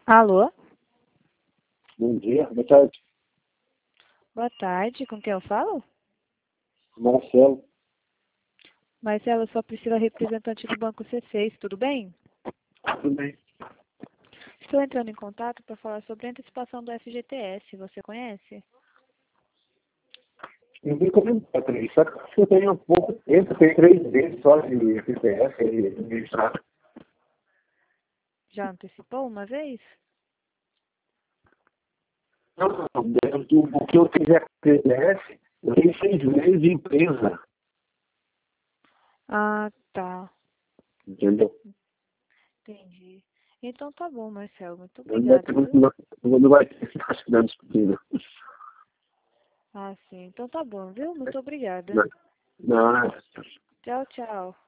Alô? Bom dia, boa tarde. Boa tarde, com quem eu falo? Marcelo. Marcelo, eu sou a Priscila, representante do Banco C6, tudo bem? Tudo bem? Estou entrando em contato para falar sobre a antecipação do FGTS, você conhece? Eu vim comentar para isso, só que eu tenho pouco tempo, tenho 3 vezes só de FPF registrado. Já antecipou uma vez? Não, o que eu fizer com FPF, eu tenho 6 meses de empresa, Ah, tá. entendeu? Entendi. Então tá bom, Marcelo, muito Não vai obrigada, ter, viu? não vai ter que ficar estudando discutindo. Ah, sim. Então tá bom, viu? Muito obrigada. Não, não, Tchau, tchau.